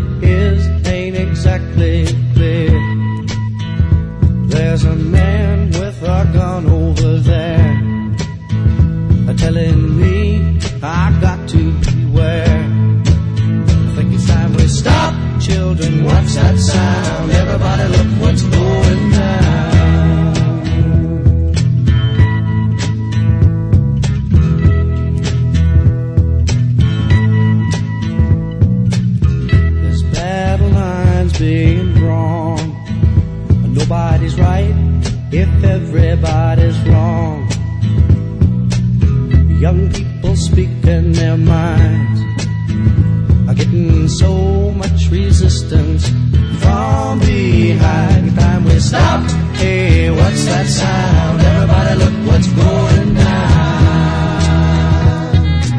is ain't exactly clear. There's a man with a gun over there, telling me I got to beware. I think it's time we stop. Children, what's that sound? Everybody look what's going down. There's battle lines being drawn. Nobody's right if everybody's wrong. Young people speaking their minds are getting so much resistance from behind. Time we stop. Hey, what's that sound? Everybody look what's going down.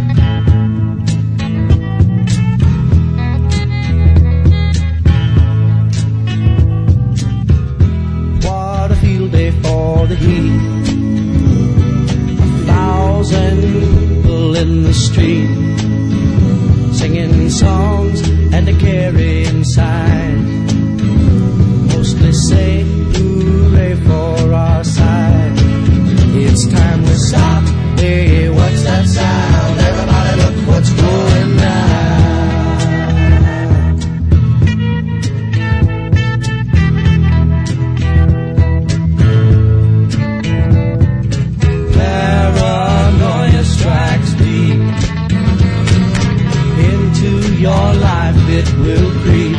What a field day for the heat. People in the street singing songs and a carrying signs, mostly say hooray for our side. It's time we stop. Hey, what's that sound? Everybody look what's going down. Your life it will creep.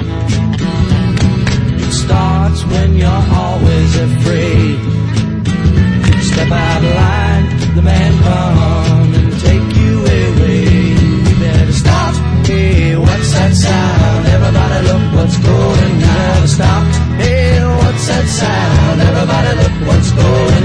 It starts when you're always afraid. Step out of line, the man come and take you away. You better stop. Hey, what's that sound? Everybody look what's going down. Stop. Hey, what's that sound? Everybody look what's going